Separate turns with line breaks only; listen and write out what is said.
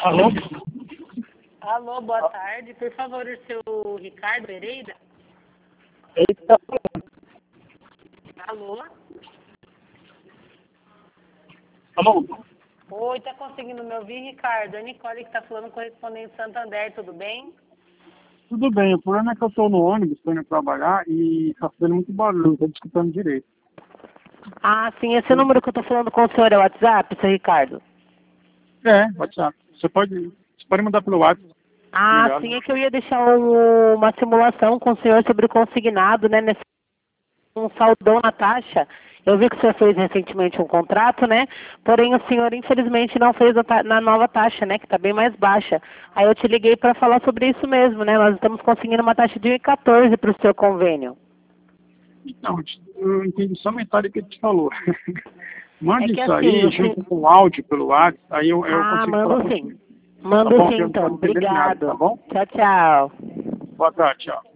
Alô?
Alô, boa tarde. Por favor, o seu Ricardo Pereira?
Eita,
Alô?
alô?
Oi, tá conseguindo me ouvir, Ricardo? É Nicole que tá falando, correspondente Santander, tudo bem?
Tudo bem, o problema é que eu estou no ônibus, estou indo trabalhar e está fazendo muito barulho, não estou escutando direito.
Ah, sim, esse número que eu tô falando com o senhor é o WhatsApp, seu Ricardo?
WhatsApp. Você pode mandar pelo WhatsApp.
Ah,
Melhor.
sim, é que eu ia deixar uma simulação com o senhor sobre o consignado, né, nesse um saldão na taxa. Eu vi que o senhor fez recentemente um contrato, né? Porém, o senhor, infelizmente, não fez na nova taxa, né? Que está bem mais baixa. Aí eu te liguei para falar sobre isso mesmo, né? Nós estamos conseguindo uma taxa de 1,14 para o seu convênio.
Então, eu entendi só metade do que ele te falou.
É
Mande
que
isso
assim,
aí, junto com o áudio pelo WhatsApp, aí eu
Ah,
consigo falar
mando sim.
contigo. Tá
Mando
bom?
sim,
Porque eu não estou
então.
entendendo nada, tá
Obrigado.
bom?
Tchau, tchau.
Boa tarde, tchau.